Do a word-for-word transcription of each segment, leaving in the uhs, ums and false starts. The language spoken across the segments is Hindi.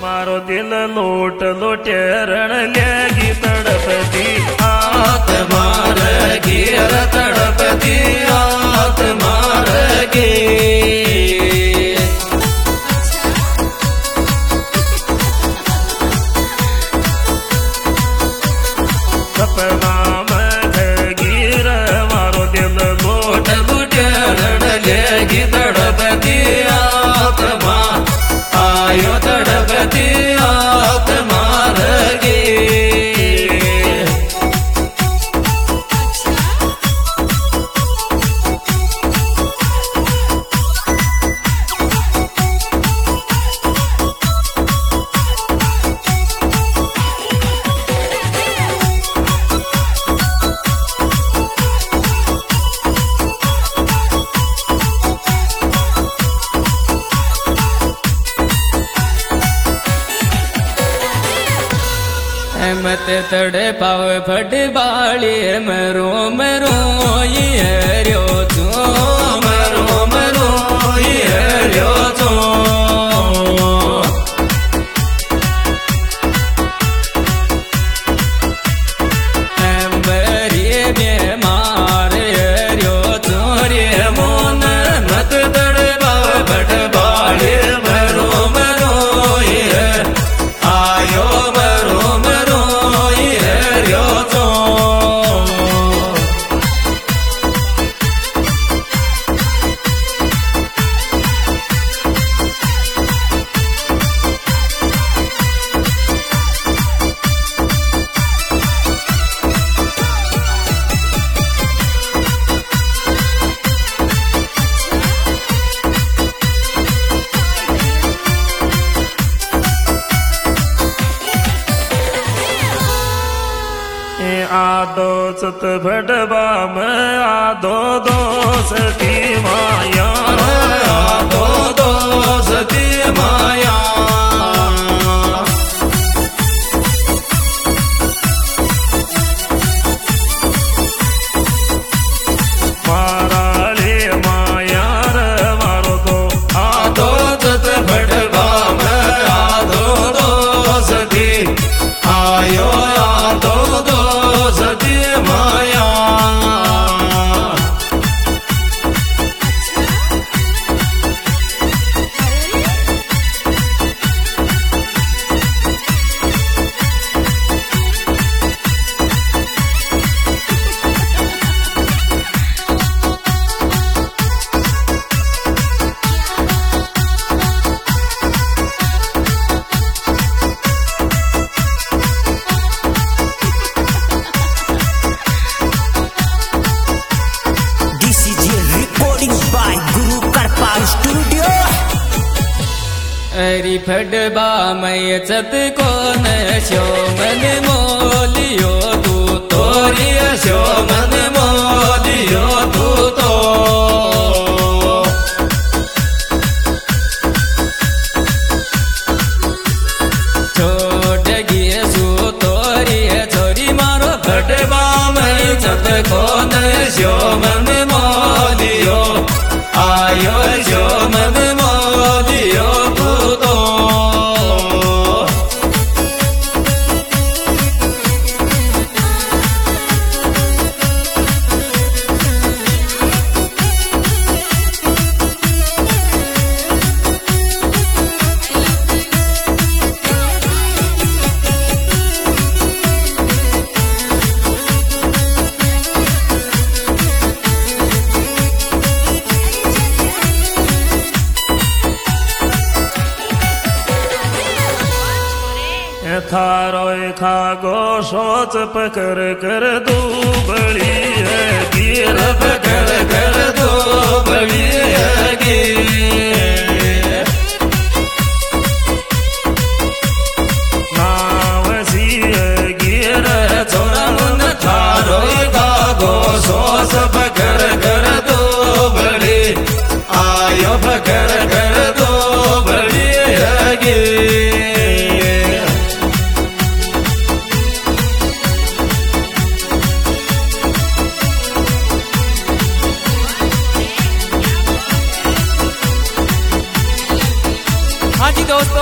मारो दिल लोट लोटे रण लेगी तड़पती आत मारेगी तड़पती आत मारेगी। सपना में गिर मारो दिल लोट लोटे रण लेगी तड़पती आत्मा आयो तड़पती आत मारेगी। मत तड़े पावे फट बाली मरो मरो ये रो तो मरो मरो ये रो तो बरिए बीमार रो तो रे मोन मत तड़े पावे फट बाली मरो मरो ये आयो मरो मरो ये रो तो। आदो सत भटबा में आदो दोष की माया आदो दोष की माया। माराली माया रे मारो दो आदो सत भटबा में आदो दोष की आयो आदो सती माया। हरी फटबा मैं चत को न शो मन मोलियो तू तोरी शो मन मोलियो तू तो छोड़ गिए सु तोरी छोरी मारो फटबा मैं चत को न शो मन मोलियो आयो शो मन मोलियो तू तो। थारो खागो सोच पकड़ कर दो बड़ी है गिर पकड़ कर दो बड़ी है गिर नावसी है गिर छोरा मुन थारो खागो सोच पकड़ कर दो बड़ी आयो पकड़ कर दो बड़ी है गिर।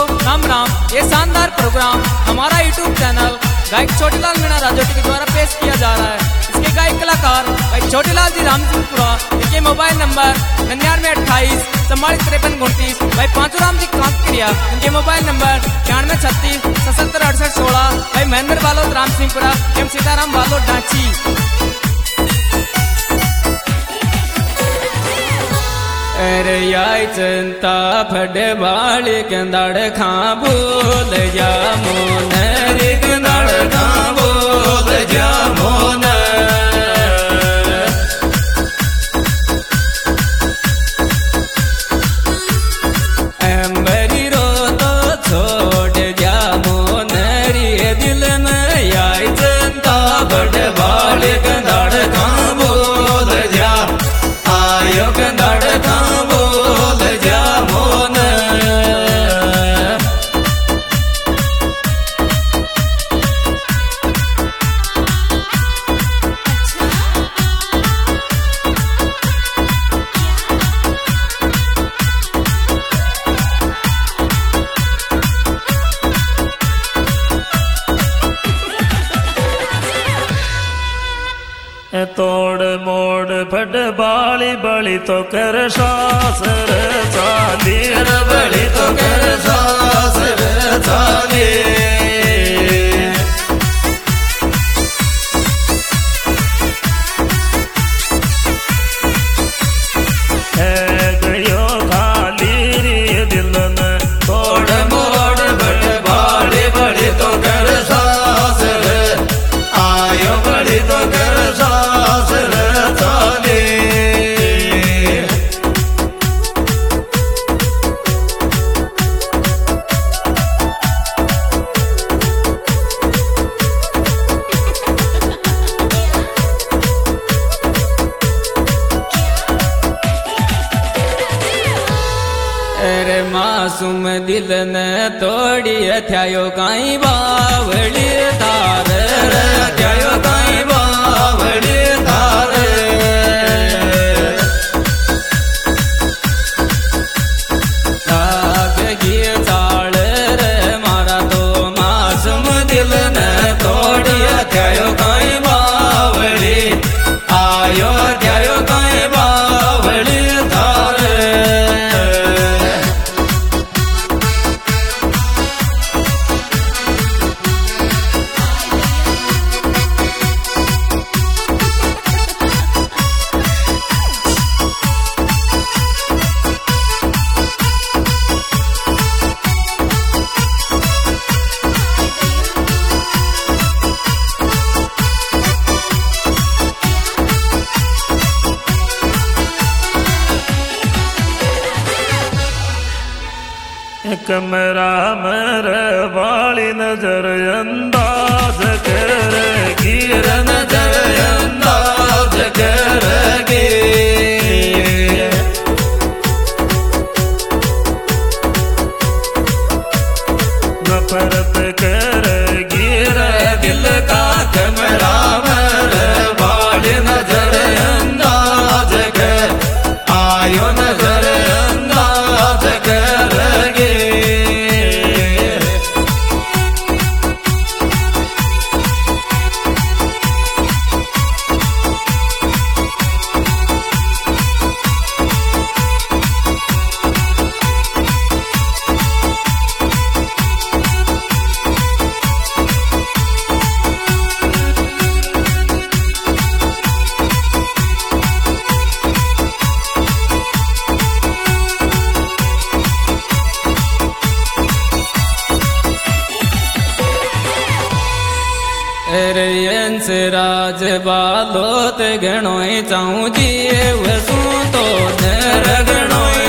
राम राम। ये शानदार प्रोग्राम हमारा यूट्यूब चैनल गायक छोटेलाल मीणा राजोटी के द्वारा पेश किया जा रहा है। इसके गायक कलाकार गायक छोटेलाल जी रामसिंहपुरा। इनके मोबाइल नंबर निन्यानवे अट्ठाईस चौवालीस तिरपन उनतीस। भाई पांचूराम जी कांत क्रिया। इनके मोबाइल नंबर छियानवे छत्तीस सतहत्तर अड़सठ सोलह। भाई महेंद्र बालोद रामसिंहपुरा एवं सीताराम बालोद डांची। अरे याई चिंता फटे बाली कंदाड़ खां बोल जा मोन रे कंदाड़ खां बोल जा मोन। अंबरी रो तो छोड़ जा मोन रे दिल में याई चिंता फटे बाली कंदाड़ खां बोल जा आयो कंदाड़ खां बोल जा मोन। तोड़ मोड़ फट बाली बड़ी तो कर शासर चाली बड़ी तो कर सासर चाली। है गयो खाली रे दिल में तोड़ मोड़ फट बाली बड़ी तो कर सासर आयो बड़ी तो कर सासर चाली। अरे मासूम दिल ने तोड़ी थयो काई बावड़ी तार थयो काई बावड़ी तार। आग गी चाल रे मारा तो मासूम दिल ने तोड़ी थयो काई बावड़ी आयो थयो काई बावड़ी तार। कमरा मर वाली नजर अंदाज कर गिर नजर अंदाज करगे। नफरत कर गिर दिल का कमरा मर वाली नजर अंदाज कर आयो नजर अंदाज करगे। अरे अंश राज बालोत गणोई चाहूँ जी वसू तो नर गणोई